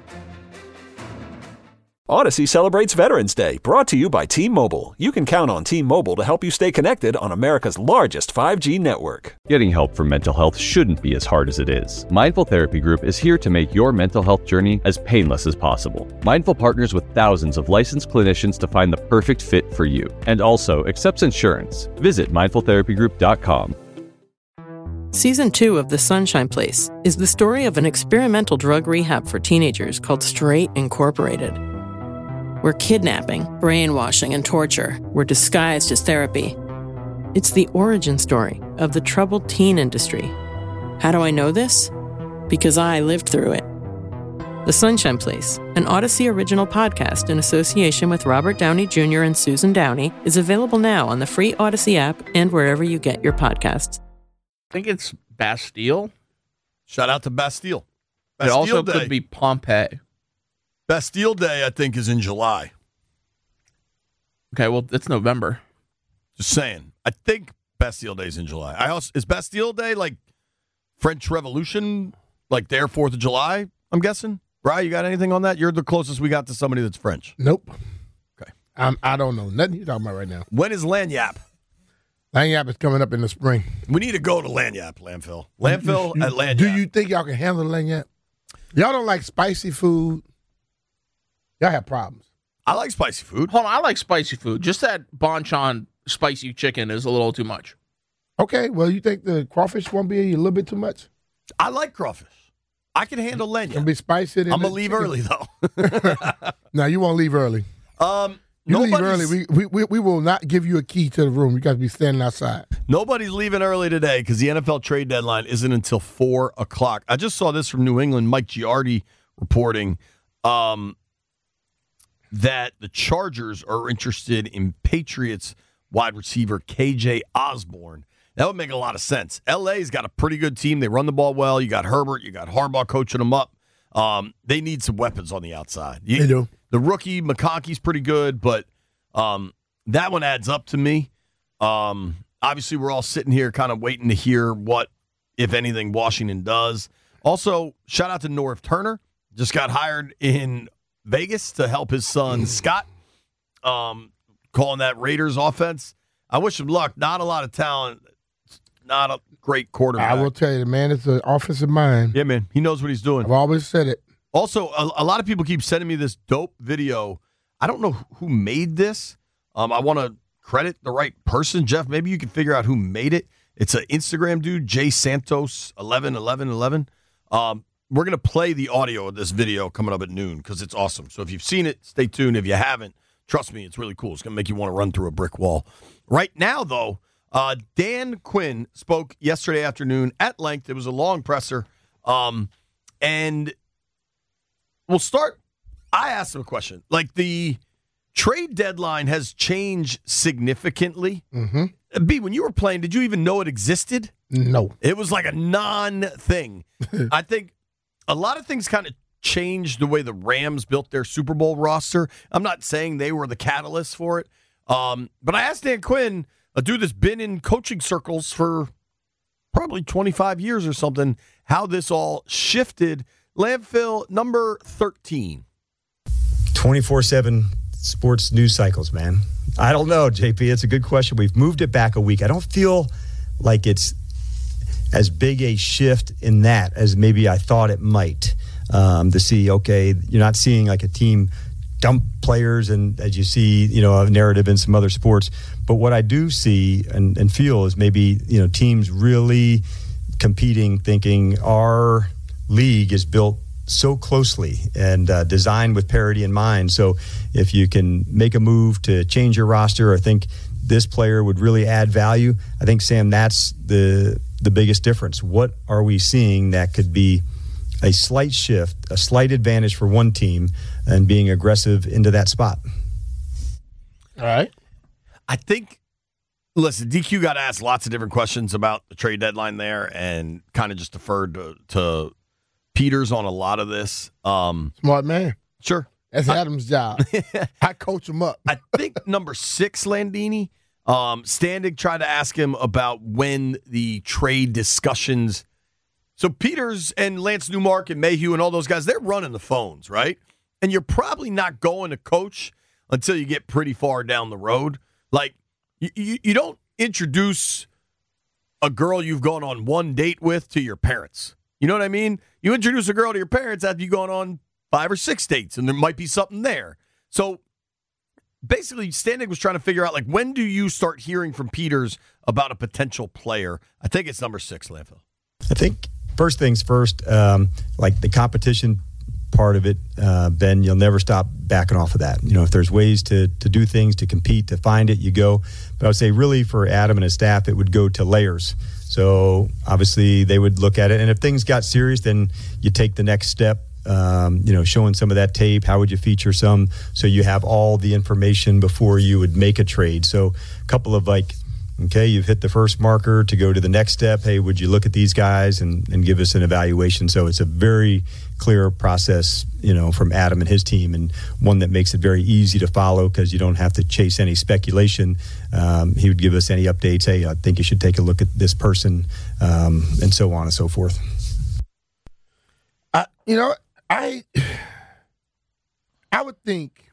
[SPEAKER 3] Odyssey celebrates Veterans Day, brought to you by T-Mobile. You can count on T-Mobile to help you stay connected on America's largest five G network.
[SPEAKER 8] Getting help for mental health shouldn't be as hard as it is. Mindful Therapy Group is here to make your mental health journey as painless as possible. Mindful partners with thousands of licensed clinicians to find the perfect fit for you, and also accepts insurance. Visit mindful therapy group dot com.
[SPEAKER 9] Season two of The Sunshine Place is the story of an experimental drug rehab for teenagers called Straight Incorporated, where kidnapping, brainwashing, and torture were disguised as therapy. It's the origin story of the troubled teen industry. How do I know this? Because I lived through it. The Sunshine Place, an Odyssey original podcast in association with Robert Downey Junior and Susan Downey, is available now on the free Odyssey app and wherever you get your podcasts.
[SPEAKER 10] I think it's Bastille.
[SPEAKER 4] Shout out to Bastille.
[SPEAKER 10] It
[SPEAKER 4] Bastille
[SPEAKER 10] also
[SPEAKER 4] Day.
[SPEAKER 10] could be Pompeii.
[SPEAKER 4] Bastille Day, I think, is in July.
[SPEAKER 10] Okay, well, it's November.
[SPEAKER 4] Just saying. I think Bastille Day is in July. I also is Bastille Day like French Revolution, like their Fourth of July? I'm guessing. Brian, you got anything on that? You're the closest we got to somebody that's French.
[SPEAKER 6] Nope.
[SPEAKER 4] Okay.
[SPEAKER 6] I'm, I don't know. Nothing you're talking about right now.
[SPEAKER 4] When is Lanyap?
[SPEAKER 6] Lanyap is coming up in the spring.
[SPEAKER 4] We need to go to Lanyap, Landfill. Landfill
[SPEAKER 6] You-
[SPEAKER 4] at Lanyap.
[SPEAKER 6] Do you think y'all can handle Lanyap? Y'all don't like spicy food. Y'all have problems.
[SPEAKER 4] I like spicy food.
[SPEAKER 10] Hold on, I like spicy food. Just that Bonchon spicy chicken is a little too much.
[SPEAKER 6] Okay, well, you think the crawfish won't be a little bit too much?
[SPEAKER 4] I like crawfish. I can handle
[SPEAKER 6] It'll
[SPEAKER 4] Lanyap.
[SPEAKER 6] be spicy.
[SPEAKER 4] I'm going to leave early, though.
[SPEAKER 6] No, you won't leave early.
[SPEAKER 4] um,
[SPEAKER 6] You leave
[SPEAKER 4] nobody's-
[SPEAKER 6] early. We, we, we, we will not give you a key to the room. You got to be standing outside.
[SPEAKER 4] Nobody's leaving early today because the N F L trade deadline isn't until four o'clock. I just saw this from New England. Mike Giardi reporting um, that the Chargers are interested in Patriots wide receiver K J Osborne. That would make a lot of sense. L A's got a pretty good team. They run the ball well. You got Herbert. You got Harbaugh coaching them up. Um, they need some weapons on the outside. You,
[SPEAKER 6] They do.
[SPEAKER 4] The rookie, McConkey's pretty good, but um, that one adds up to me. Um, obviously, we're all sitting here kind of waiting to hear what if anything, Washington does. Also, shout out to Norv Turner. Just got hired in Vegas to help his son, Scott, um, calling that Raiders offense. I wish him luck. Not a lot of talent. Not a great quarterback.
[SPEAKER 6] I will tell you, the man is an offensive mind.
[SPEAKER 4] Yeah, man. He knows what he's doing.
[SPEAKER 6] I've always said it.
[SPEAKER 4] Also, a, a lot of people keep sending me this dope video. I don't know who made this. Um, I want to credit the right person. Jeff, maybe you can figure out who made it. It's an Instagram dude, Jay Santos eleven eleven eleven. Um, we're going to play the audio of this video coming up at noon because it's awesome. So if you've seen it, stay tuned. If you haven't, trust me, it's really cool. It's going to make you want to run through a brick wall. Right now, though, uh, Dan Quinn spoke yesterday afternoon at length. It was a long presser. Um, and we'll start. I asked him a question. Like, the trade deadline has changed significantly.
[SPEAKER 6] Mm-hmm.
[SPEAKER 4] B, when you were playing, did you even know it existed?
[SPEAKER 6] No.
[SPEAKER 4] It was like a non-thing. I think a lot of things kind of changed the way the Rams built their Super Bowl roster. I'm not saying they were the catalyst for it. Um, but I asked Dan Quinn, a dude that's been in coaching circles for probably twenty-five years or something, how this all shifted. Landfill number thirteen.
[SPEAKER 11] twenty-four seven sports news cycles, man. I don't know, J P. It's a good question. We've moved it back a week. I don't feel like it's as big a shift in that as maybe I thought it might. Um, to see, okay, you're not seeing like a team dump players and as you see, you know, a narrative in some other sports. But what I do see and, and feel is maybe, you know, teams really competing, thinking our league is built so closely and uh, designed with parity in mind. So if you can make a move to change your roster or think this player would really add value, I think, Sam, that's the the biggest difference. What are we seeing that could be a slight shift, a slight advantage for one team and being aggressive into that spot?
[SPEAKER 6] All right.
[SPEAKER 4] I think, listen, D Q got asked lots of different questions about the trade deadline there and kind of just deferred to, to Peters on a lot of this. Um,
[SPEAKER 6] Smart man.
[SPEAKER 4] Sure.
[SPEAKER 6] That's
[SPEAKER 4] I,
[SPEAKER 6] Adam's job. I coach him up.
[SPEAKER 4] I think number six, Landini, um, Standig tried to ask him about when the trade discussions. So Peters and Lance Newmark and Mayhew and all those guys, they're running the phones, right? And you're probably not going to coach until you get pretty far down the road. Like, you, you, you don't introduce a girl you've gone on one date with to your parents. You know what I mean? You introduce a girl to your parents after you've gone on five or six dates, and there might be something there. So basically, Standing was trying to figure out, like, when do you start hearing from Peters about a potential player? I think it's number six, Landfill.
[SPEAKER 11] I think first things first, um, like the competition part of it, uh, Ben, you'll never stop backing off of that. You know, if there's ways to to do things, to compete, to find it, you go. But I would say really for Adam and his staff, it would go to layers. So obviously they would look at it. And if things got serious, then you take the next step, um, you know, showing some of that tape. How would you feature some so you have all the information before you would make a trade? So a couple of like, okay, you've hit the first marker to go to the next step. Hey, would you look at these guys and, and give us an evaluation? So it's a very clear process, you know, from Adam and his team, and one that makes it very easy to follow because you don't have to chase any speculation. Um, he would give us any updates. Hey, I think you should take a look at this person, um, and so on and so forth.
[SPEAKER 6] Uh, you know, I I would think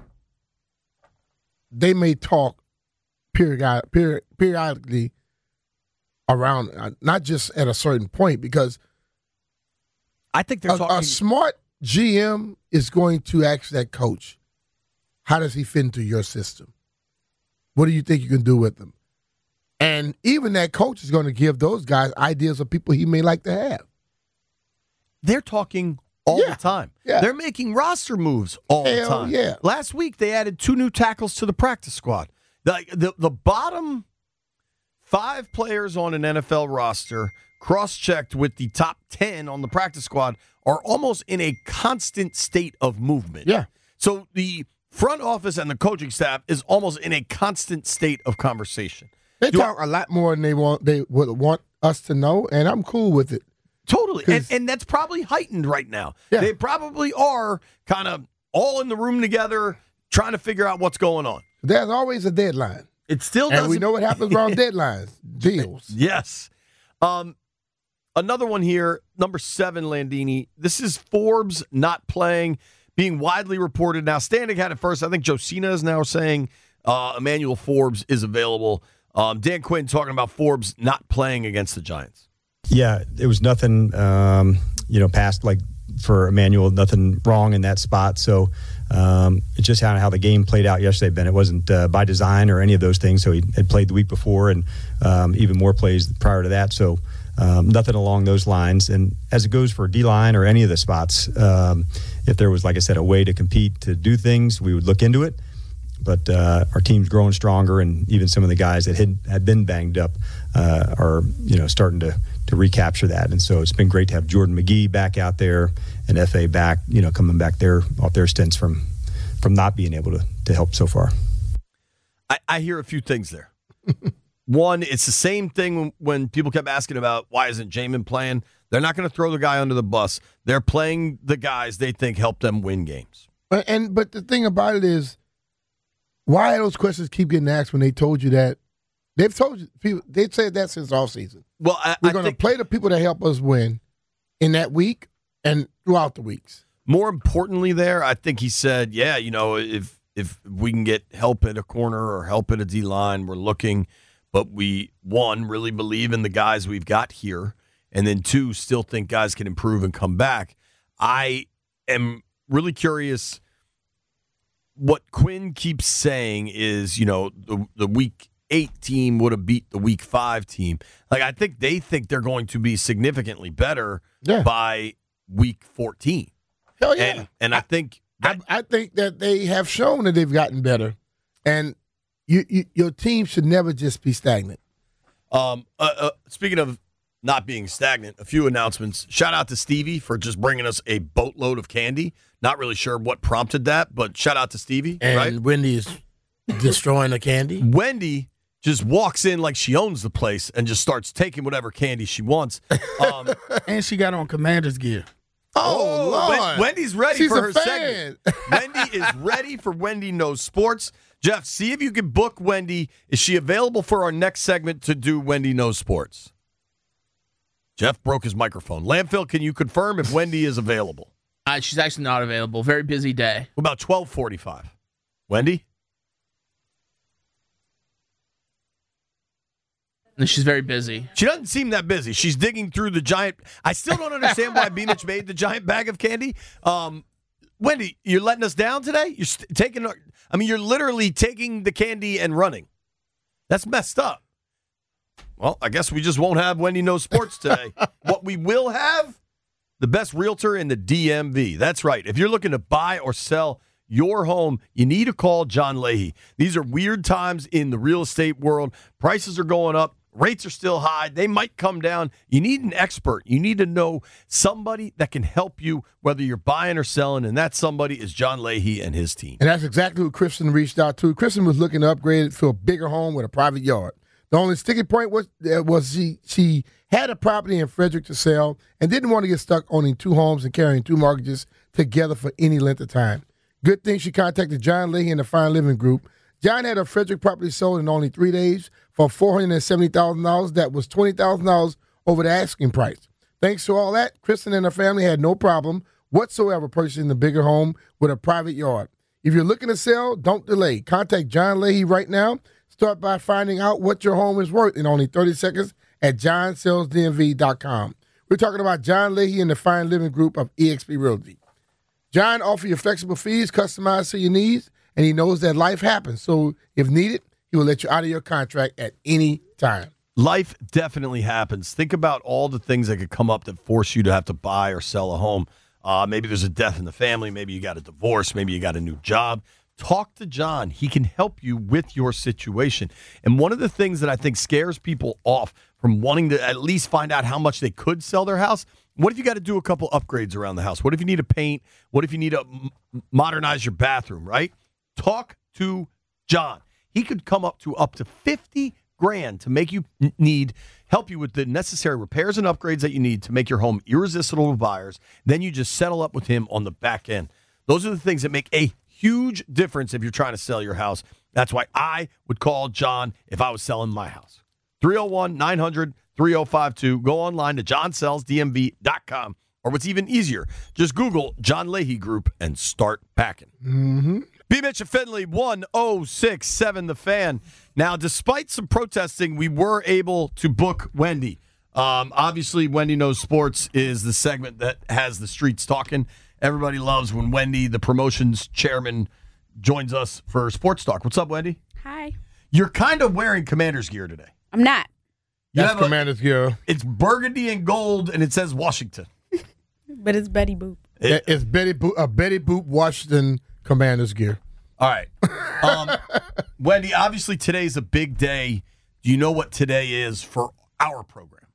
[SPEAKER 6] they may talk period, period, periodically around, uh, not just at a certain point, because
[SPEAKER 4] I think they're
[SPEAKER 6] a,
[SPEAKER 4] talking.
[SPEAKER 6] A smart G M is going to ask that coach, how does he fit into your system? What do you think you can do with him? And even that coach is going to give those guys ideas of people he may like to have.
[SPEAKER 4] They're talking all
[SPEAKER 6] yeah.
[SPEAKER 4] the time.
[SPEAKER 6] Yeah.
[SPEAKER 4] They're making roster moves all
[SPEAKER 6] Hell
[SPEAKER 4] the time.
[SPEAKER 6] Yeah.
[SPEAKER 4] Last week, they added two new tackles to the practice squad. The, the, the bottom five players on an N F L roster, cross-checked with the top ten on the practice squad, are almost in a constant state of movement.
[SPEAKER 6] Yeah.
[SPEAKER 4] So the front office and the coaching staff is almost in a constant state of conversation.
[SPEAKER 6] They
[SPEAKER 4] Do
[SPEAKER 6] talk
[SPEAKER 4] I,
[SPEAKER 6] a lot more than they want. They would want us to know, and I'm cool with it.
[SPEAKER 4] Totally. And, and that's probably heightened right now.
[SPEAKER 6] Yeah.
[SPEAKER 4] They probably are kind of all in the room together trying to figure out what's going on.
[SPEAKER 6] There's always a deadline.
[SPEAKER 4] It still
[SPEAKER 6] and
[SPEAKER 4] doesn't.
[SPEAKER 6] we know what happens around deadlines. Deals.
[SPEAKER 4] Yes. Um, another one here, number seven, Landini. This is Forbes not playing, being widely reported. Now, Standing had it first. I think Josina is now saying uh, Emmanuel Forbes is available. Um, Dan Quinn talking about Forbes not playing against the Giants.
[SPEAKER 11] Yeah, it was nothing, um, you know, past like for Emmanuel, nothing wrong in that spot. So um, it's just how, how the game played out yesterday, Ben. It wasn't uh, by design or any of those things. So he had played the week before and um, even more plays prior to that. So um, nothing along those lines. And as it goes for D-line or any of the spots, um, if there was, like I said, a way to compete, to do things, we would look into it. But uh, our team's growing stronger, and even some of the guys that had, had been banged up uh, are, you know, starting to to recapture that. And so it's been great to have Jordan McGee back out there and F A back, you know, coming back there off their stints from from not being able to to help so far.
[SPEAKER 4] I, I hear a few things there. One, it's the same thing when, when people kept asking about why isn't Jamin playing. They're not going to throw the guy under the bus. They're playing the guys they think help them win games.
[SPEAKER 6] But, and but the thing about it is, why those questions keep getting asked when they told you that? They've told you, people, they've said that since all season.
[SPEAKER 4] Well, I,
[SPEAKER 6] We're going to play the people that help us win in that week and throughout the weeks.
[SPEAKER 4] More importantly there, I think he said, yeah, you know, if if we can get help at a corner or help at a D-line, we're looking. But we, one, really believe in the guys we've got here. And then, two, still think guys can improve and come back. I am really curious. What Quinn keeps saying is, you know, the, the week eight team would have beat the week five team. Like, I think they think they're going to be significantly better yeah. by week fourteen.
[SPEAKER 6] Hell yeah.
[SPEAKER 4] And, and I, I think
[SPEAKER 6] that, I, I think that they have shown that they've gotten better. And you, you, your team should never just be stagnant.
[SPEAKER 4] Um, uh, uh, speaking of not being stagnant, a few announcements. Shout out to Stevie for just bringing us a boatload of candy. Not really sure what prompted that, but shout out to Stevie.
[SPEAKER 12] And
[SPEAKER 4] right?
[SPEAKER 12] Wendy is destroying the candy.
[SPEAKER 4] Wendy just walks in like she owns the place and just starts taking whatever candy she wants. Um,
[SPEAKER 12] and she got on Commander's gear.
[SPEAKER 6] Oh,
[SPEAKER 4] oh
[SPEAKER 6] Lord.
[SPEAKER 4] Wendy's ready
[SPEAKER 6] She's
[SPEAKER 4] for
[SPEAKER 6] a
[SPEAKER 4] her
[SPEAKER 6] fan.
[SPEAKER 4] segment. Wendy is ready for Wendy Knows Sports. Jeff, see if you can book Wendy. Is she available for our next segment to do Wendy Knows Sports? Jeff broke his microphone. Landfill, can you confirm if Wendy is available?
[SPEAKER 10] Uh, she's actually not available. Very busy day.
[SPEAKER 4] What about twelve forty-five? Wendy?
[SPEAKER 10] And she's very busy.
[SPEAKER 4] She doesn't seem that busy. She's digging through the giant. I still don't understand why B-Mitch made the giant bag of candy. Um, Wendy, you're letting us down today? You're st- taking. I mean, you're literally taking the candy and running. That's messed up. Well, I guess we just won't have Wendy Knows Sports today. What we will have, the best realtor in the D M V. That's right. If you're looking to buy or sell your home, you need to call John Leahy. These are weird times in the real estate world. Prices are going up. Rates are still high. They might come down. You need an expert. You need to know somebody that can help you, whether you're buying or selling, and that somebody is John Leahy and his team.
[SPEAKER 6] And that's exactly what Kristen reached out to. Kristen was looking to upgrade to a bigger home with a private yard. The only sticking point was uh, was she she had a property in Frederick to sell and didn't want to get stuck owning two homes and carrying two mortgages together for any length of time. Good thing she contacted John Leahy and the Fine Living Group. John had a Frederick property sold in only three days for four hundred seventy thousand dollars. That was twenty thousand dollars over the asking price. Thanks to all that, Kristen and her family had no problem whatsoever purchasing the bigger home with a private yard. If you're looking to sell, don't delay. Contact John Leahy right now. Start by finding out what your home is worth in only thirty seconds at john sells d m v dot com. We're talking about John Leahy and the Fine Living Group of E X P Realty. John offers you flexible fees customized to your needs, and he knows that life happens. So if needed, he will let you out of your contract at any time.
[SPEAKER 4] Life definitely happens. Think about all the things that could come up that force you to have to buy or sell a home. Uh, maybe there's a death in the family. Maybe you got a divorce. Maybe you got a new job. Talk to John. He can help you with your situation. And one of the things that I think scares people off from wanting to at least find out how much they could sell their house, what if you got to do a couple upgrades around the house? What if you need to paint? What if you need to m- modernize your bathroom, right? Talk to John. He could come up to up to fifty grand to make you need, help you with the necessary repairs and upgrades that you need to make your home irresistible to buyers. Then you just settle up with him on the back end. Those are the things that make a huge difference if you're trying to sell your house. That's why I would call John if I was selling my house. three oh one, nine hundred, three oh five two. Go online to john sells d m v dot com. Or what's even easier, just Google John Leahy Group and start packing.
[SPEAKER 6] Mm-hmm.
[SPEAKER 4] B. Mitch and Finley, one oh six point seven The Fan. Now, despite some protesting, we were able to book Wendy. Um, obviously, Wendy Knows Sports is the segment that has the streets talking. Everybody loves when Wendy, the promotions chairman, joins us for Sports Talk. What's up, Wendy?
[SPEAKER 13] Hi.
[SPEAKER 4] You're kind of wearing Commander's gear today.
[SPEAKER 13] I'm not.
[SPEAKER 6] That's Commander's gear.
[SPEAKER 4] It's burgundy and gold, and it says Washington.
[SPEAKER 13] But it's Betty Boop.
[SPEAKER 6] It, it's Betty Boop, uh, Betty Boop Washington Commander's gear.
[SPEAKER 4] All right. Um, Wendy, obviously today's a big day. Do you know what today is for our program?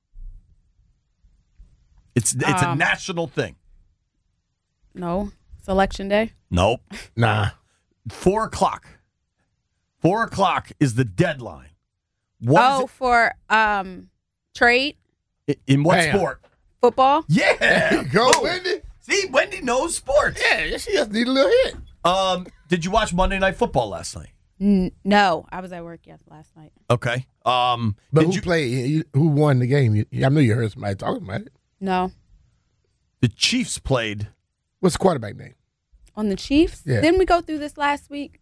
[SPEAKER 4] It's it's um, a national thing.
[SPEAKER 13] No. It's election day?
[SPEAKER 4] Nope.
[SPEAKER 6] Nah.
[SPEAKER 4] Four o'clock. Four o'clock is the deadline. What
[SPEAKER 13] oh, for um trade?
[SPEAKER 4] In, in what
[SPEAKER 6] Bam.
[SPEAKER 4] sport?
[SPEAKER 13] Football?
[SPEAKER 4] Yeah.
[SPEAKER 6] There you go,
[SPEAKER 4] Oh.
[SPEAKER 6] Wendy.
[SPEAKER 4] See, Wendy knows sports.
[SPEAKER 6] Yeah, she just need a little hit.
[SPEAKER 4] Um, did you watch Monday Night Football last night?
[SPEAKER 13] N- no. I was at work yes last night.
[SPEAKER 4] Okay. Um,
[SPEAKER 6] But
[SPEAKER 4] did
[SPEAKER 6] who
[SPEAKER 4] you,
[SPEAKER 6] played? Who won the game? You- I know you heard somebody talking about it.
[SPEAKER 13] No.
[SPEAKER 4] the Chiefs played.
[SPEAKER 6] What's the quarterback name?
[SPEAKER 13] On the Chiefs?
[SPEAKER 6] Yeah.
[SPEAKER 13] Didn't we go through this last week?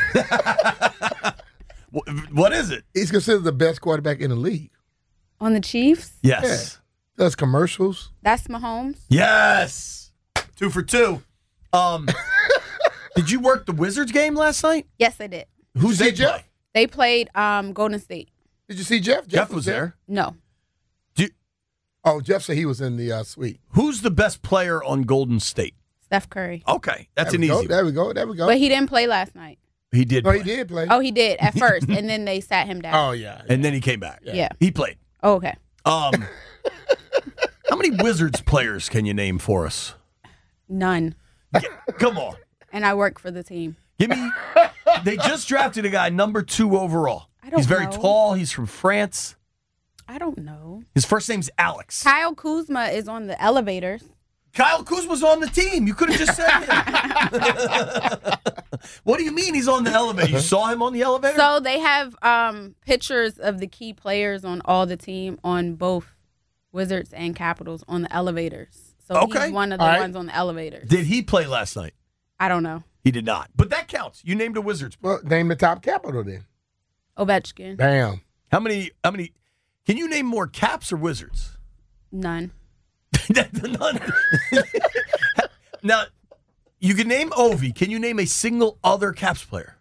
[SPEAKER 4] What is it?
[SPEAKER 6] He's considered the best quarterback in the league.
[SPEAKER 13] On the Chiefs?
[SPEAKER 4] Yes.
[SPEAKER 6] Yeah. Does commercials.
[SPEAKER 13] That's Mahomes.
[SPEAKER 4] Yes. Two for two. Um, did you work the Wizards game last night?
[SPEAKER 13] Yes, I did.
[SPEAKER 4] Who's
[SPEAKER 6] Did
[SPEAKER 4] they
[SPEAKER 6] you see Jeff?
[SPEAKER 4] play?
[SPEAKER 13] They played um, Golden State.
[SPEAKER 6] Did you see Jeff?
[SPEAKER 4] Jeff was there.
[SPEAKER 13] No.
[SPEAKER 4] Do,
[SPEAKER 6] Oh, Jeff said he was in the uh, suite.
[SPEAKER 4] who's the best player on Golden State?
[SPEAKER 13] Steph Curry.
[SPEAKER 4] Okay, that's
[SPEAKER 6] There
[SPEAKER 4] an
[SPEAKER 6] we go,
[SPEAKER 4] easy one.
[SPEAKER 6] There we go. There we go.
[SPEAKER 13] But he didn't play last night.
[SPEAKER 4] He did
[SPEAKER 6] No,
[SPEAKER 4] play.
[SPEAKER 6] he did play.
[SPEAKER 13] Oh, he did at first, and then they sat him down.
[SPEAKER 6] Oh, yeah.
[SPEAKER 4] And then he came back.
[SPEAKER 13] Yeah.
[SPEAKER 4] He played.
[SPEAKER 13] Oh, okay.
[SPEAKER 4] Um, how many Wizards players can you name for us?
[SPEAKER 13] None.
[SPEAKER 4] Yeah, come on.
[SPEAKER 13] And I work for the team.
[SPEAKER 4] Give me. They just drafted a guy number two overall.
[SPEAKER 13] I don't
[SPEAKER 4] He's very
[SPEAKER 13] know.
[SPEAKER 4] tall. He's from France.
[SPEAKER 13] I don't know.
[SPEAKER 4] His first name's Alex.
[SPEAKER 13] Kyle Kuzma is on the elevators.
[SPEAKER 4] Kyle Kuzma's on the team. You could have just said him. What do you mean he's on the elevator? You saw him on the elevator?
[SPEAKER 13] So they have um, pictures of the key players on all the team on both Wizards and Capitals on the elevators. So
[SPEAKER 4] Okay.
[SPEAKER 13] he's one of the
[SPEAKER 6] All right.
[SPEAKER 13] ones on the elevators.
[SPEAKER 4] Did he play last night?
[SPEAKER 13] I don't know.
[SPEAKER 4] He did not. But that counts. You named a Wizards.
[SPEAKER 6] Well, name the top capital then.
[SPEAKER 13] Ovechkin.
[SPEAKER 6] Bam.
[SPEAKER 4] How many? How many? Can you name more Caps or Wizards?
[SPEAKER 13] None.
[SPEAKER 4] None. Now, you can name Ovi. Can you name a single other Caps player?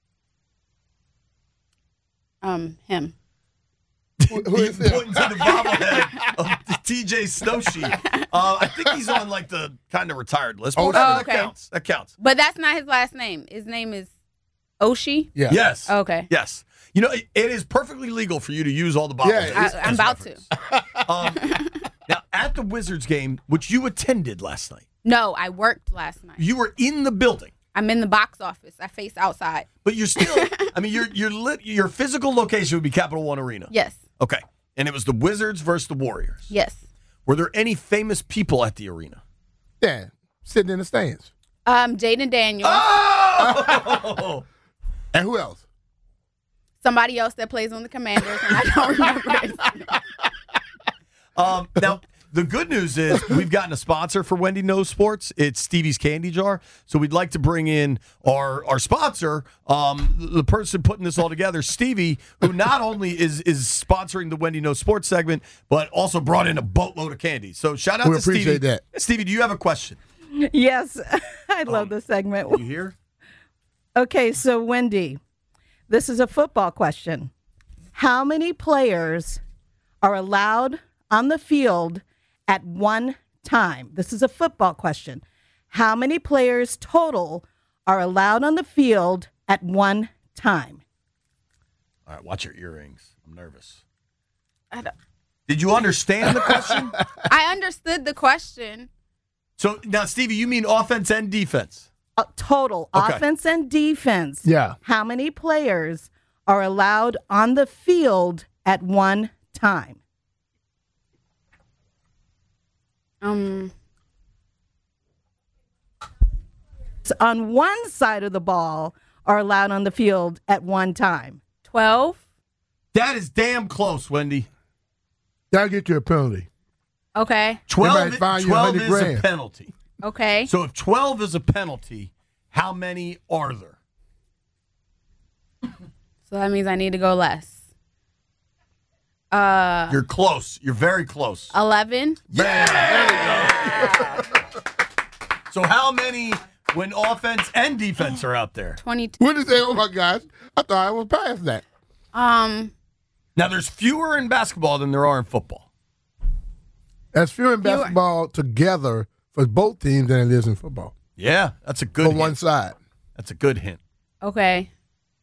[SPEAKER 13] Um, him.
[SPEAKER 6] Who, who is it?
[SPEAKER 4] Pointing to the bobblehead of T J Snowsheet. Uh, I think he's on like the kind of retired list. But
[SPEAKER 6] Oh,
[SPEAKER 4] whatever,
[SPEAKER 13] oh,
[SPEAKER 4] that
[SPEAKER 13] okay.
[SPEAKER 4] counts. That counts.
[SPEAKER 13] But that's not his last name. His name is Oshie.
[SPEAKER 6] Yeah.
[SPEAKER 4] Yes.
[SPEAKER 13] Okay.
[SPEAKER 4] Yes. You know, it, it is perfectly legal for you to use all the bobbleheads.
[SPEAKER 6] Yeah,
[SPEAKER 13] I,
[SPEAKER 4] as
[SPEAKER 13] I'm about
[SPEAKER 4] reference.
[SPEAKER 13] to.
[SPEAKER 4] Um, now, at the Wizards game, which you attended last night,
[SPEAKER 13] No, I worked last night.
[SPEAKER 4] you were in the building,
[SPEAKER 13] I'm in the box office. I face outside.
[SPEAKER 4] but you're still. I mean, your your lit, your physical location would be Capital One Arena.
[SPEAKER 13] Yes.
[SPEAKER 4] Okay, and it was the Wizards versus the Warriors.
[SPEAKER 13] Yes.
[SPEAKER 4] Were there any famous people at the arena?
[SPEAKER 6] Yeah. Sitting in the stands.
[SPEAKER 13] Um, Jaden Daniels.
[SPEAKER 4] Oh!
[SPEAKER 6] And who else?
[SPEAKER 13] Somebody else that plays on the Commanders, and I don't remember his name.
[SPEAKER 4] Um, now, the good news is we've gotten a sponsor for Wendy Knows Sports. It's Stevie's Candy Jar. So we'd like to bring in our our sponsor, um, the person putting this all together, Stevie, who not only is is sponsoring the Wendy Knows Sports segment, but also brought in a boatload of candy. So shout out
[SPEAKER 6] We
[SPEAKER 4] to Stevie.
[SPEAKER 6] appreciate that.
[SPEAKER 4] Stevie, do you have a question?
[SPEAKER 14] Yes, I love the segment.
[SPEAKER 4] You here?
[SPEAKER 14] Okay, so Wendy, this is a football question. How many players are allowed on the field at one time? This is a football question. How many players total are allowed on the field at one time?
[SPEAKER 4] All right, watch your earrings. I'm nervous.
[SPEAKER 13] I, don't,
[SPEAKER 4] Did you understand the question?
[SPEAKER 13] I understood the question.
[SPEAKER 4] So now, Stevie, you mean offense and defense?
[SPEAKER 14] Uh, total,
[SPEAKER 4] Okay.
[SPEAKER 14] offense and defense.
[SPEAKER 6] Yeah.
[SPEAKER 14] How many players are allowed on the field at one time?
[SPEAKER 13] Um,
[SPEAKER 14] So on one side of the ball are allowed on the field at one time.
[SPEAKER 13] twelve.
[SPEAKER 4] That is damn close, Wendy.
[SPEAKER 6] That'll get you a penalty.
[SPEAKER 13] Okay.
[SPEAKER 4] twelve,
[SPEAKER 6] Fine you
[SPEAKER 4] twelve
[SPEAKER 6] one hundred
[SPEAKER 4] is
[SPEAKER 6] grand.
[SPEAKER 4] a penalty.
[SPEAKER 13] Okay.
[SPEAKER 4] So if twelve is a penalty, how many are there?
[SPEAKER 13] So that means I need to go less. Uh,
[SPEAKER 4] You're close. You're very close.
[SPEAKER 13] eleven.
[SPEAKER 4] Yeah, there you go. So how many when offense and defense are out there?
[SPEAKER 13] twenty-two.
[SPEAKER 6] What did you say? Oh, my gosh. I thought I was past that.
[SPEAKER 13] Um.
[SPEAKER 4] Now, there's fewer in basketball than there are in football.
[SPEAKER 6] There's fewer in
[SPEAKER 13] Fewer.
[SPEAKER 6] basketball together for both teams than it is in football.
[SPEAKER 4] Yeah, that's a good
[SPEAKER 6] For
[SPEAKER 4] hint.
[SPEAKER 6] one side.
[SPEAKER 4] That's a good hint.
[SPEAKER 13] Okay.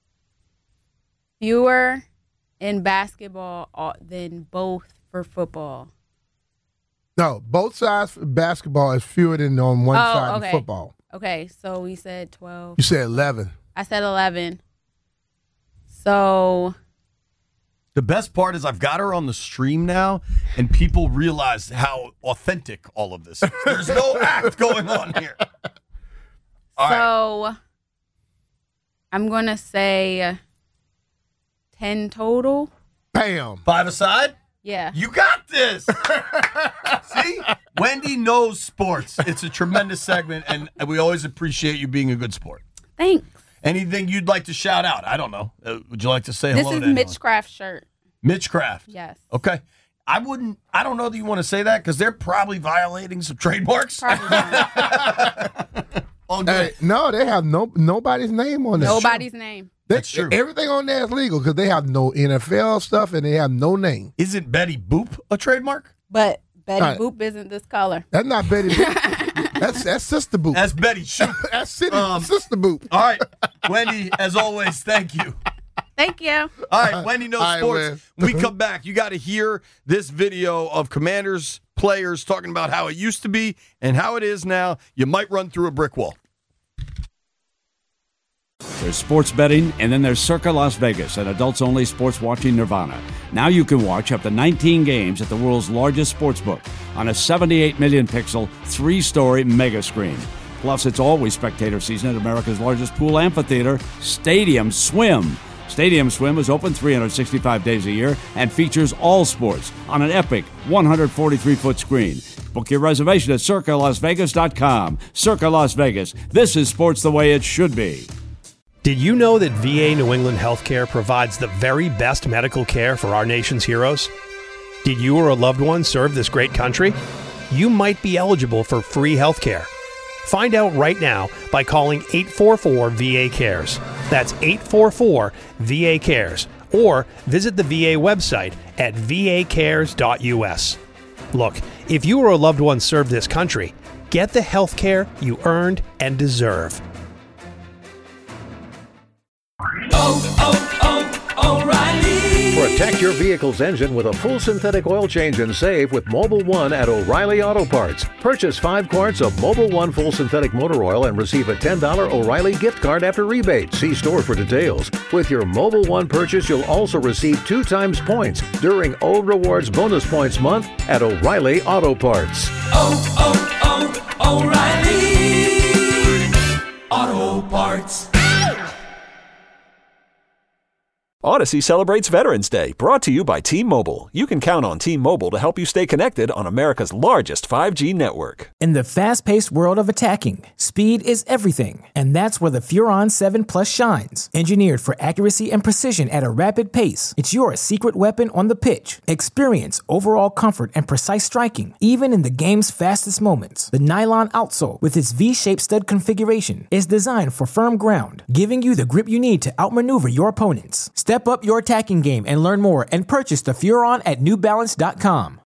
[SPEAKER 13] Fewer in basketball uh, than both for football.
[SPEAKER 6] No, both sides for basketball is fewer than on one
[SPEAKER 13] Oh,
[SPEAKER 6] side
[SPEAKER 13] okay.
[SPEAKER 6] in football.
[SPEAKER 13] Okay, so we said twelve.
[SPEAKER 6] You said eleven.
[SPEAKER 13] I said eleven. So
[SPEAKER 4] The best part is I've got her on the stream now, and people realize how authentic all of this is. There's no act going on here. All
[SPEAKER 13] so
[SPEAKER 4] right.
[SPEAKER 13] I'm gonna say ten total.
[SPEAKER 6] Bam.
[SPEAKER 4] Five aside?
[SPEAKER 13] Yeah.
[SPEAKER 4] You got this. See? Wendy knows sports. It's a tremendous segment, and we always appreciate you being a good sport.
[SPEAKER 13] Thanks.
[SPEAKER 4] Anything you'd like to shout out? I don't know. Uh, would you like to say
[SPEAKER 13] This
[SPEAKER 4] hello
[SPEAKER 13] is
[SPEAKER 4] to anyone?
[SPEAKER 13] Mitch Kraft's shirt.
[SPEAKER 4] Mitch Kraft.
[SPEAKER 13] Yes.
[SPEAKER 4] Okay. I wouldn't, I don't know that you want to say that because they're probably violating some trademarks.
[SPEAKER 13] Probably not.
[SPEAKER 4] On
[SPEAKER 6] Hey, no, they have no nobody's name on there.
[SPEAKER 13] Nobody's name.
[SPEAKER 6] They,
[SPEAKER 4] That's true.
[SPEAKER 6] Everything on there is legal because they have no N F L stuff and they have no name.
[SPEAKER 4] Isn't Betty Boop a trademark?
[SPEAKER 13] But Betty
[SPEAKER 6] All right.
[SPEAKER 13] Boop isn't this color.
[SPEAKER 6] That's not Betty Boop. that's that's Sister Boop.
[SPEAKER 4] That's Betty Shoop.
[SPEAKER 6] That's City,
[SPEAKER 4] Um,
[SPEAKER 6] Sister Boop.
[SPEAKER 4] All right. Wendy, as always, thank you.
[SPEAKER 13] Thank you.
[SPEAKER 4] All right, Wendy knows
[SPEAKER 6] All right,
[SPEAKER 4] sports.
[SPEAKER 6] Wes.
[SPEAKER 4] When we come back, you got to hear this video of Commanders players talking about how it used to be and how it is now. You might run through a brick wall.
[SPEAKER 1] There's sports betting, and then there's Circa Las Vegas, an adults-only sports watching nirvana. Now you can watch up to nineteen games at the world's largest sports book on a seventy-eight million pixel, three-story mega screen. Plus, it's always spectator season at America's largest pool amphitheater, Stadium Swim. Stadium Swim is open three hundred sixty-five days a year and features all sports on an epic one hundred forty-three foot screen. Book your reservation at circa las vegas dot com. Circa Las Vegas. This is sports the way it should be.
[SPEAKER 2] Did you know that V A New England Healthcare provides the very best medical care for our nation's heroes? Did you or a loved one serve this great country? You might be eligible for free healthcare. Find out right now by calling eight four four V A cares. That's eight four four V A cares. Or visit the V A website at v a cares dot u s. Look, if you or a loved one served this country, get the health care you earned and deserve.
[SPEAKER 15] Oh, oh, oh, O'Reilly. Protect your vehicle's engine with a full synthetic oil change and save with Mobil one at O'Reilly Auto Parts. Purchase five quarts of Mobil one full synthetic motor oil and receive a ten dollars O'Reilly gift card after rebate. See store for details. With your Mobil one purchase, you'll also receive two times points during O Rewards Bonus Points Month at O'Reilly Auto Parts.
[SPEAKER 16] Oh, oh, oh, O'Reilly Auto Parts.
[SPEAKER 3] Odyssey celebrates Veterans Day, brought to you by T-Mobile. You can count on T-Mobile to help you stay connected on America's largest five G network.
[SPEAKER 17] In the fast-paced world of attacking, speed is everything, and that's where the Furon seven Plus shines. Engineered for accuracy and precision at a rapid pace, it's your secret weapon on the pitch. Experience overall comfort and precise striking, even in the game's fastest moments. The nylon outsole, with its V-shaped stud configuration, is designed for firm ground, giving you the grip you need to outmaneuver your opponents. Step up your attacking game and learn more and purchase the Furon at new balance dot com.